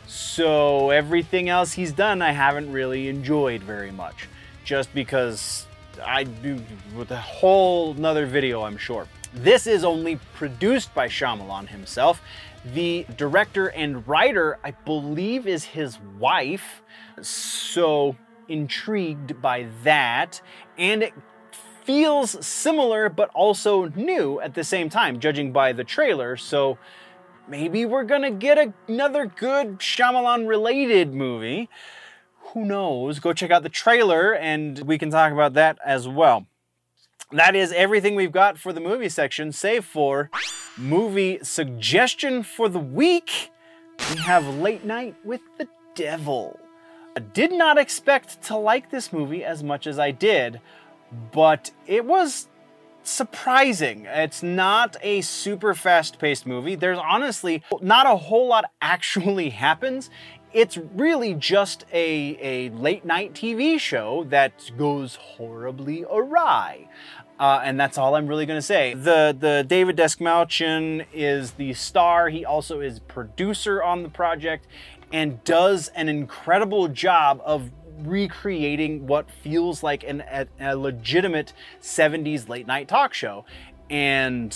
So everything else he's done, I haven't really enjoyed very much. Just because I do with a whole nother video, I'm sure. This is only produced by Shyamalan himself. The director and writer, I believe, is his wife. So intrigued by that. And it feels similar, but also new at the same time, judging by the trailer. So maybe we're gonna get a, another good Shyamalan-related movie. Who knows? Go check out the trailer and we can talk about that as well. That is everything we've got for the movie section, save for movie suggestion for the week. We have Late Night with the Devil. I did not expect to like this movie as much as I did, but it was surprising. It's not a super fast-paced movie. There's honestly not a whole lot actually happens. It's really just a, a late-night T V show that goes horribly awry. Uh, and that's all I'm really going to say. The the David Dastmalchian is the star. He also is producer on the project and does an incredible job of recreating what feels like an, a, a legitimate seventies late night talk show. And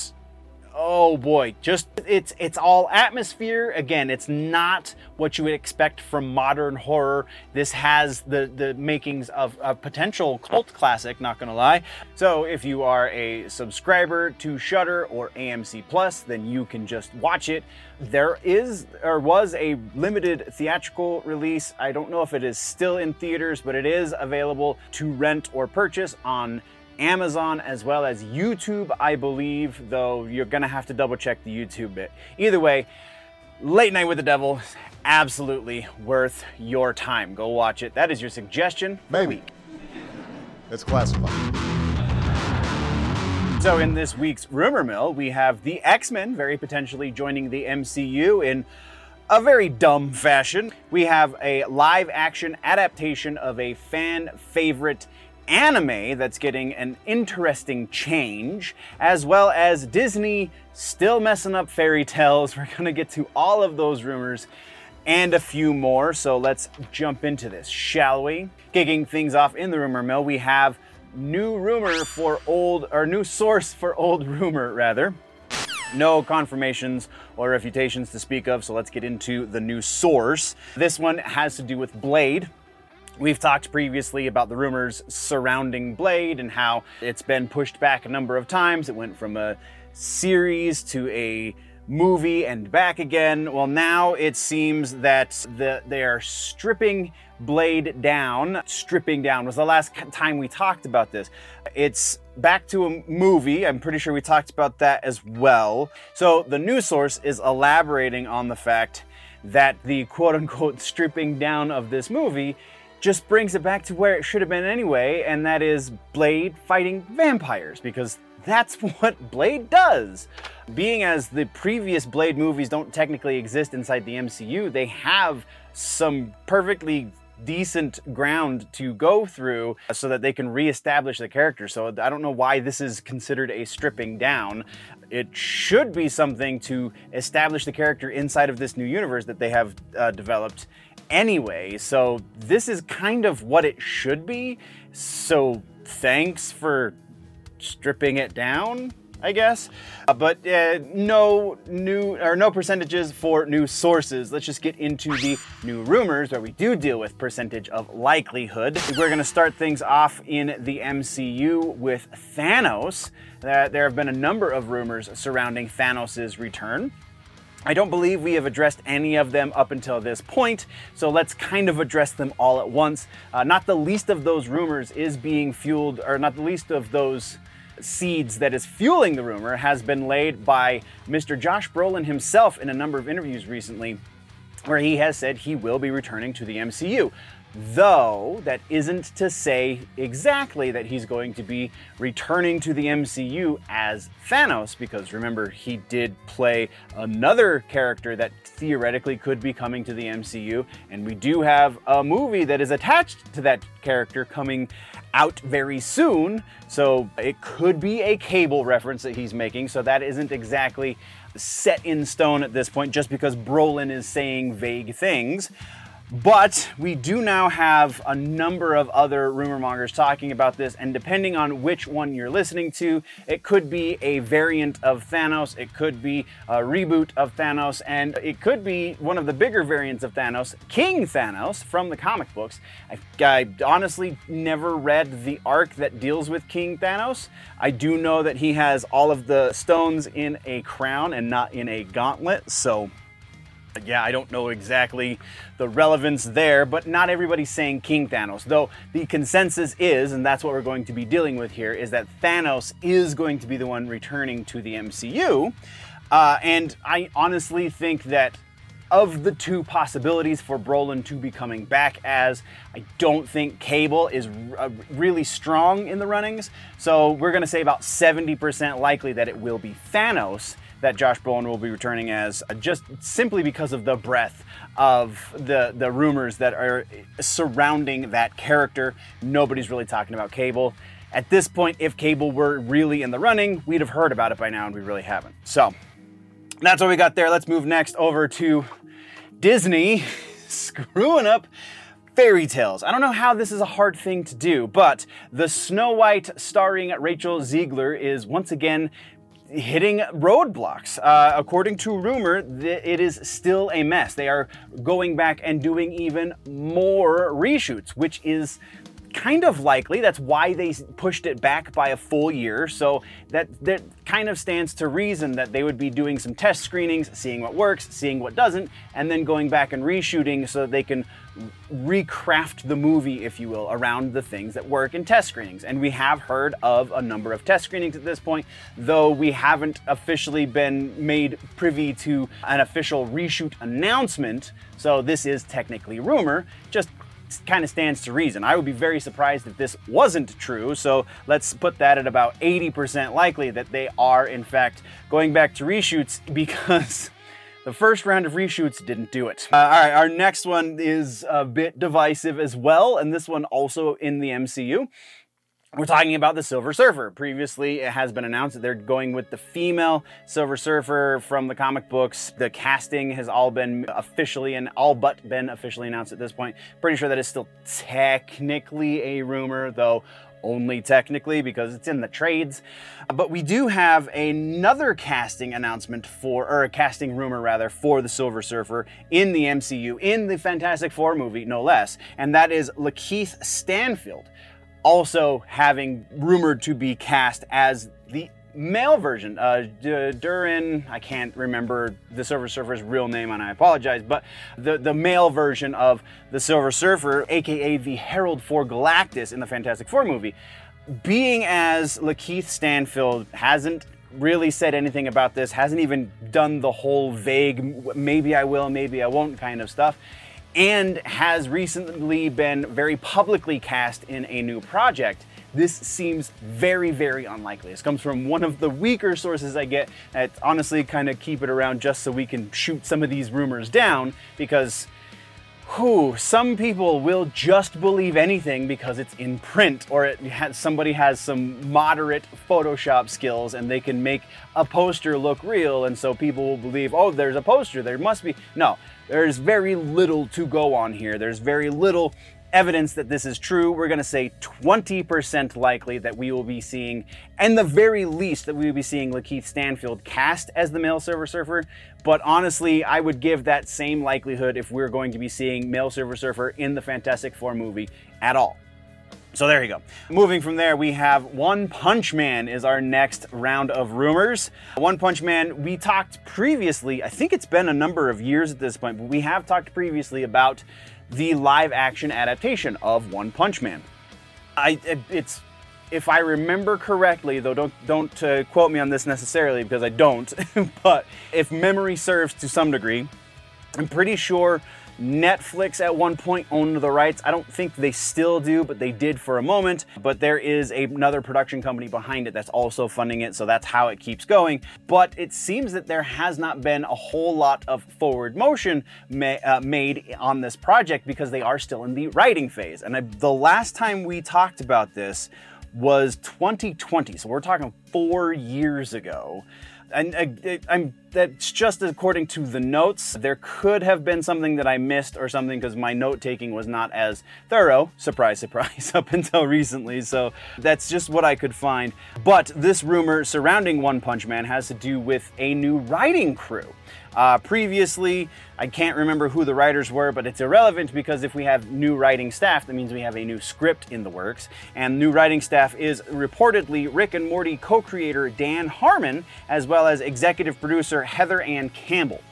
oh boy, just it's it's all atmosphere. Again, it's not what you would expect from modern horror. This has the the makings of a potential cult classic, not gonna lie. So if you are a subscriber to Shudder or A M C Plus, then you can just watch it. There is or was a limited theatrical release. I don't know if it is still in theaters, but it is available to rent or purchase on Amazon as well as YouTube, I believe, though you're gonna have to double check the YouTube bit. Either way, Late Night with the Devil, absolutely worth your time. Go watch it. That is your suggestion for the week. It's classified. So in this week's Rumor Mill, we have the X-Men very potentially joining the M C U in a very dumb fashion. We have a live action adaptation of a fan favorite anime that's getting an interesting change, as well as Disney still messing up fairy tales. We're gonna get to all of those rumors and a few more, so let's jump into this, shall we? Kicking things off in the rumor mill, we have new rumor for old, or new source for old rumor, rather. No confirmations or refutations to speak of, so let's get into the new source. This one has to do with Blade. We've talked previously about the rumors surrounding Blade and how it's been pushed back a number of times. It went from a series to a movie and back again. Well, now it seems that the, they are stripping Blade down. Stripping down was the last time we talked about this. It's back to a movie. I'm pretty sure we talked about that as well. So the news source is elaborating on the fact that the quote-unquote stripping down of this movie just brings it back to where it should have been anyway, and that is Blade fighting vampires, because that's what Blade does. Being as the previous Blade movies don't technically exist inside the M C U, they have some perfectly decent ground to go through so that they can reestablish the character. So I don't know why this is considered a stripping down. It should be something to establish the character inside of this new universe that they have uh, developed anyway. So this is kind of what it should be. So thanks for stripping it down, I guess. Uh, but uh, no new or no percentages for new sources. Let's just get into the new rumors where we do deal with percentage of likelihood. We're going to start things off in the M C U with Thanos. Uh, there have been a number of rumors surrounding Thanos' return. I don't believe we have addressed any of them up until this point, so let's kind of address them all at once. Uh, not the least of those rumors is being fueled, or not the least of those seeds that is fueling the rumor has been laid by Mister Josh Brolin himself in a number of interviews recently, where he has said he will be returning to the M C U. Though that isn't to say exactly that he's going to be returning to the M C U as Thanos, because remember, he did play another character that theoretically could be coming to the M C U, and we do have a movie that is attached to that character coming out very soon, so it could be a Cable reference that he's making, so that isn't exactly set in stone at this point, just because Brolin is saying vague things. But we do now have a number of other rumor mongers talking about this, and depending on which one you're listening to, it could be a variant of Thanos, it could be a reboot of Thanos, and it could be one of the bigger variants of Thanos, King Thanos from the comic books. I, I honestly never read the arc that deals with King Thanos. I do know that he has all of the stones in a crown and not in a gauntlet, so yeah, I don't know exactly the relevance there, but not everybody's saying King Thanos. Though the consensus is, and that's what we're going to be dealing with here, is that Thanos is going to be the one returning to the M C U. Uh, and I honestly think that of the two possibilities for Brolin to be coming back as, I don't think Cable is r- really strong in the runnings. So we're going to say about seventy percent likely that it will be Thanos that Josh Brolin will be returning as, uh, just simply because of the breadth of the, the rumors that are surrounding that character. Nobody's really talking about Cable. At this point, if Cable were really in the running, we'd have heard about it by now, and we really haven't. So that's what we got there. Let's move next over to Disney screwing up fairy tales. I don't know how this is a hard thing to do, but the Snow White starring Rachel Zegler is once again hitting roadblocks. Uh, according to rumor, th- it is still a mess. They are going back and doing even more reshoots, which is kind of likely. That's why they pushed it back by a full year. So that, that kind of stands to reason that they would be doing some test screenings, seeing what works, seeing what doesn't, and then going back and reshooting so that they can recraft the movie, if you will, around the things that work in test screenings. And we have heard of a number of test screenings at this point, though we haven't officially been made privy to an official reshoot announcement. So this is technically rumor, just kind of stands to reason. I would be very surprised if this wasn't true, so let's put that at about eighty percent likely that they are, in fact, going back to reshoots, because the first round of reshoots didn't do it. Uh, all right, our next one is a bit divisive as well, and this one also in the M C U. We're talking about the Silver Surfer. Previously, it has been announced that they're going with the female Silver Surfer from the comic books. The casting has all been officially and all but been officially announced at this point. Pretty sure that is still technically a rumor, though only technically because it's in the trades. But we do have another casting announcement for, or a casting rumor rather, for the Silver Surfer in the M C U, in the Fantastic Four movie, no less. And that is Lakeith Stanfield, also having rumored to be cast as the male version. Uh, D- Durin, I can't remember the Silver Surfer's real name, and I apologize, but the, the male version of the Silver Surfer, aka the Herald for Galactus in the Fantastic Four movie. Being as Lakeith Stanfield hasn't really said anything about this, hasn't even done the whole vague, maybe I will, maybe I won't kind of stuff, and has recently been very publicly cast in a new project. This seems very, very unlikely. This comes from one of the weaker sources I get that honestly kind of keep it around just so we can shoot some of these rumors down, because whew, some people will just believe anything because it's in print, or it has, somebody has some moderate Photoshop skills and they can make a poster look real, and so people will believe, oh, there's a poster, there must be. No, there's very little to go on here. There's very little evidence that this is true. We're gonna say twenty percent likely that we will be seeing, and the very least that we will be seeing Lakeith Stanfield cast as the male Silver Surfer. But honestly, I would give that same likelihood if we're going to be seeing male Silver Surfer in the Fantastic Four movie at all. So there you go. Moving from there, we have One Punch Man is our next round of rumors. One Punch Man, we talked previously, I think it's been a number of years at this point, but we have talked previously about the live action adaptation of One Punch Man. I, it's, if I remember correctly, though don't, don't uh, quote me on this necessarily because I don't, but if memory serves to some degree, I'm pretty sure Netflix at one point owned the rights. I don't think they still do, but they did for a moment. But there is a, another production company behind it that's also funding it, so that's how it keeps going. But it seems that there has not been a whole lot of forward motion ma- uh, made on this project because they are still in the writing phase. And I, the last time we talked about this was twenty twenty, so we're talking four years ago. And I, I'm, that's just according to the notes. There could have been something that I missed or something because my note-taking was not as thorough, surprise, surprise, up until recently. So that's just what I could find. But this rumor surrounding One Punch Man has to do with a new writing crew. Uh, previously, I can't remember who the writers were, but it's irrelevant because if we have new writing staff, that means we have a new script in the works. And new writing staff is reportedly Rick and Morty co-creator Dan Harmon, as well as executive producer Heather Ann Campbell.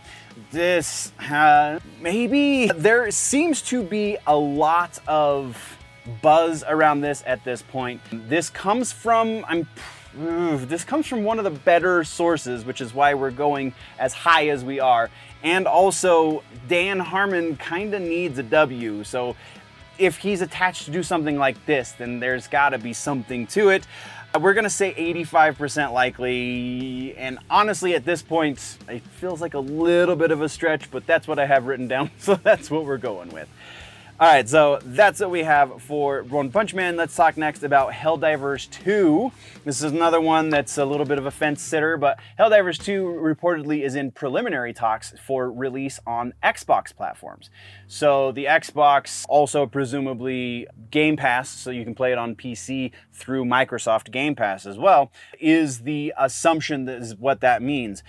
This, uh, maybe, there seems to be a lot of buzz around this at this point. This comes from, I'm Ooh, this comes from one of the better sources, which is why we're going as high as we are. And also, Dan Harmon kind of needs a W, so if he's attached to do something like this, then there's got to be something to it. We're going to say eighty-five percent likely, and honestly at this point, it feels like a little bit of a stretch, but that's what I have written down, so that's what we're going with. All right, so that's what we have for One Punch Man. Let's talk next about Helldivers two. This is another one that's a little bit of a fence sitter, but Helldivers two reportedly is in preliminary talks for release on Xbox platforms. So the Xbox, also presumably Game Pass, so you can play it on P C through Microsoft Game Pass as well, is the assumption that is what that means.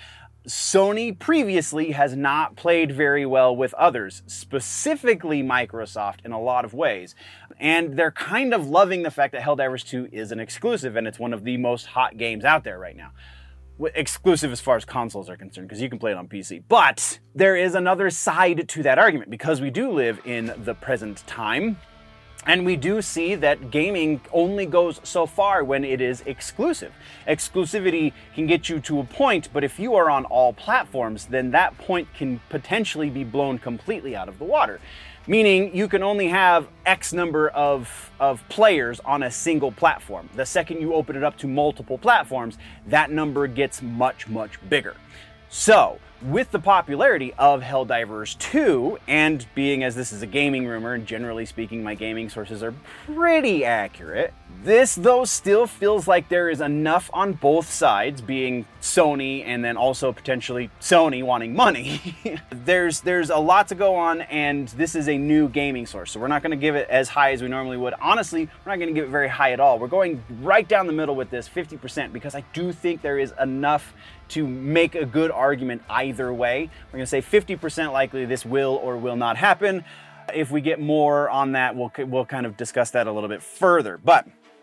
Sony previously has not played very well with others, specifically Microsoft in a lot of ways. And they're kind of loving the fact that Helldivers two is an exclusive and it's one of the most hot games out there right now. Exclusive as far as consoles are concerned, because you can play it on P C. But there is another side to that argument, because we do live in the present time. And we do see that gaming only goes so far when it is exclusive. Exclusivity can get you to a point, but if you are on all platforms, then that point can potentially be blown completely out of the water. Meaning you can only have X number of, of players on a single platform. The second you open it up to multiple platforms, that number gets much, much bigger. So, with the popularity of Helldivers two, and being as this is a gaming rumor, and generally speaking my gaming sources are pretty accurate, this though still feels like there is enough on both sides, being Sony and then also potentially Sony wanting money. there's there's a lot to go on, and this is a new gaming source, so we're not going to give it as high as we normally would. Honestly, we're not going to give it very high at all. We're going right down the middle with this, fifty percent, because I do think there is enough to make a good argument either way. We're going to say fifty percent likely this will or will not happen. If we get more on that, we'll we'll kind of discuss that a little bit further. But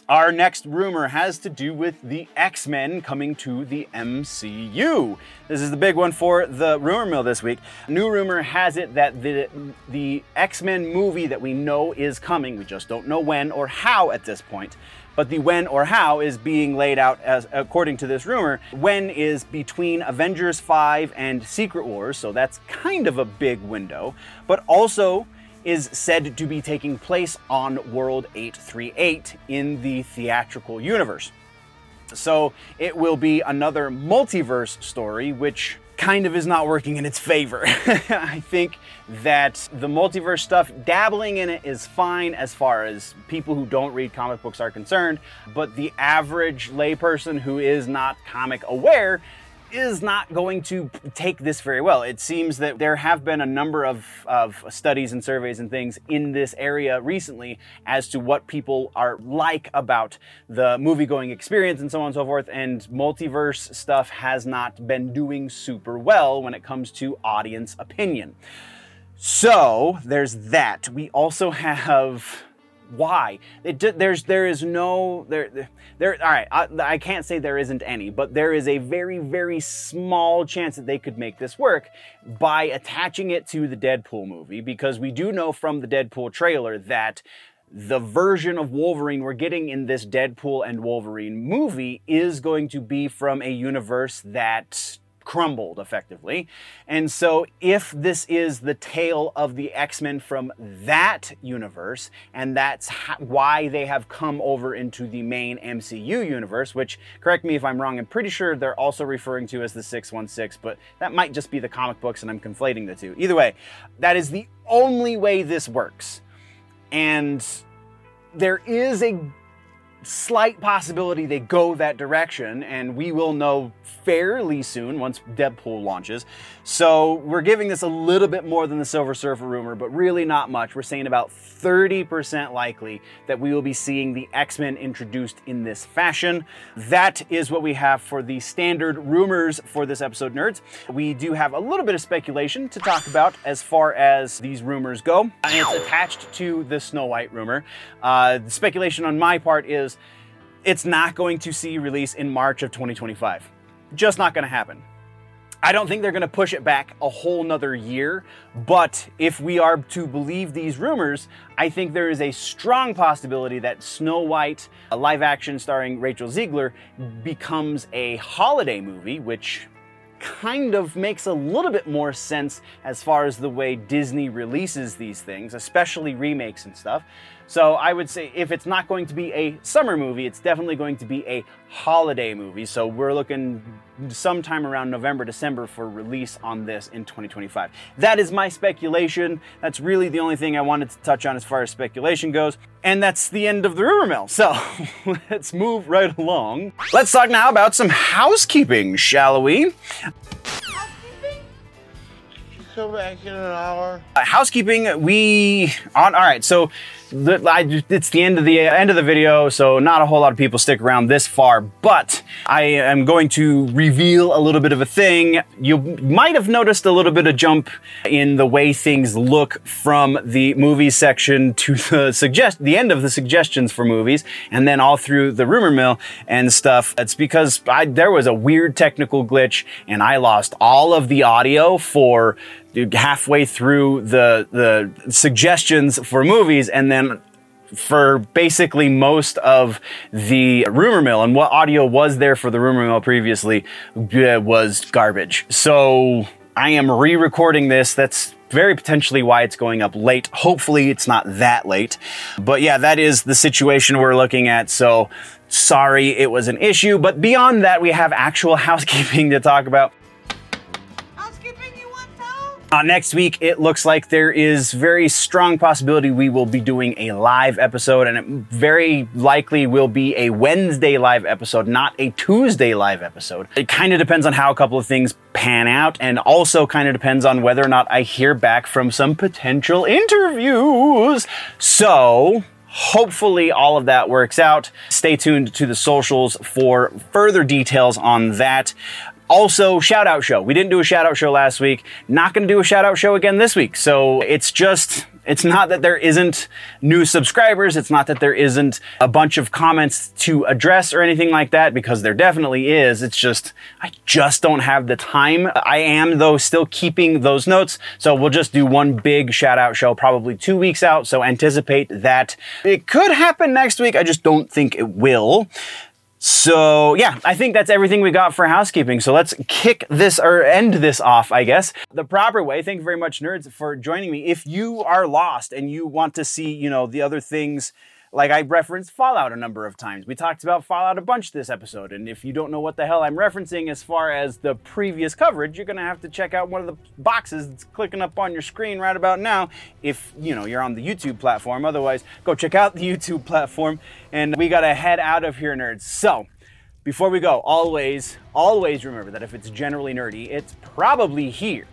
Our next rumor has to do with the X-Men coming to the M C U. This is the big one for the rumor mill this week. New rumor has it that the, the X-Men movie that we know is coming, we just don't know when or how at this point, but the when or how is being laid out as according to this rumor. When is between Avengers five and Secret Wars, so that's kind of a big window, but also is said to be taking place on World eight thirty-eight in the theatrical universe. So it will be another multiverse story, which kind of is not working in its favor. I think that the multiverse stuff, dabbling in it is fine as far as people who don't read comic books are concerned, but the average layperson who is not comic aware is not going to take this very well. It seems that there have been a number of, of studies and surveys and things in this area recently as to what people are like about the movie-going experience and so on and so forth, and multiverse stuff has not been doing super well when it comes to audience opinion. So there's that. We also have... Why? It, there's there is no there there. All right, I, I can't say there isn't any, but there is a very very small chance that they could make this work by attaching it to the Deadpool movie, because we do know from the Deadpool trailer that the version of Wolverine we're getting in this Deadpool and Wolverine movie is going to be from a universe that crumbled effectively. And so if this is the tale of the X-Men from that universe, and that's ha- why they have come over into the main M C U universe, which, correct me if I'm wrong, I'm pretty sure they're also referring to as the six one six, but that might just be the comic books and I'm conflating the two. Either way, that is the only way this works. And there is a slight possibility they go that direction, and we will know fairly soon once Deadpool launches. So we're giving this a little bit more than the Silver Surfer rumor, but really not much. We're saying about thirty percent likely that we will be seeing the X-Men introduced in this fashion. That is what we have for the standard rumors for this episode, nerds. We do have a little bit of speculation to talk about as far as these rumors go, and it's attached to the Snow White rumor. Uh, the speculation on my part is it's not going to see release in March of twenty twenty-five. Just not going to happen. I don't think they're going to push it back a whole nother year, but if we are to believe these rumors, I think there is a strong possibility that Snow White, a live action starring Rachel Zegler, becomes a holiday movie, which kind of makes a little bit more sense as far as the way Disney releases these things, especially remakes and stuff. So I would say if it's not going to be a summer movie, it's definitely going to be a holiday movie. So we're looking sometime around November, December for release on this in twenty twenty-five. That is my speculation. That's really the only thing I wanted to touch on as far as speculation goes. And that's the end of the rumor mill. So let's move right along. Let's talk now about some housekeeping, shall we? Come back in an hour. Uh, housekeeping, we on. All right, so the, I, it's the end of the uh, end of the video, so not a whole lot of people stick around this far. But I am going to reveal a little bit of a thing. You might have noticed a little bit of jump in the way things look from the movies section to the suggest the end of the suggestions for movies, and then all through the rumor mill and stuff. It's because I, there was a weird technical glitch, and I lost all of the audio for halfway through the the suggestions for movies, and then for basically most of the rumor mill, and what audio was there for the rumor mill previously was garbage. So I am re-recording this. That's very potentially why it's going up late. Hopefully it's not that late. But yeah, that is the situation we're looking at. So sorry it was an issue. But beyond that, we have actual housekeeping to talk about. Uh, next week, it looks like there is very strong possibility we will be doing a live episode, and it very likely will be a Wednesday live episode, not a Tuesday live episode. It kind of depends on how a couple of things pan out, and also kind of depends on whether or not I hear back from some potential interviews. So hopefully all of that works out. Stay tuned to the socials for further details on that. Also, shout-out show. We didn't do a shout-out show last week. Not going to do a shout-out show again this week. So it's just, It's not that there isn't new subscribers. It's not that there isn't a bunch of comments to address or anything like that, because there definitely is. It's just, I just don't have the time. I am, though, still keeping those notes. So we'll just do one big shout out show, probably two weeks out. So anticipate that. It could happen next week. I just don't think it will. So yeah, I think that's everything we got for housekeeping. So let's kick this or end this off, I guess, the proper way. Thank you very much, nerds, for joining me. If you are lost and you want to see, you know, the other things, like I referenced Fallout a number of times. We talked about Fallout a bunch this episode. And if you don't know what the hell I'm referencing as far as the previous coverage, you're going to have to check out one of the boxes that's clicking up on your screen right about now. If, you know, you're on the YouTube platform. Otherwise, go check out the YouTube platform. And we got to head out of here, nerds. So before we go, always, always remember that if it's generally nerdy, it's probably here.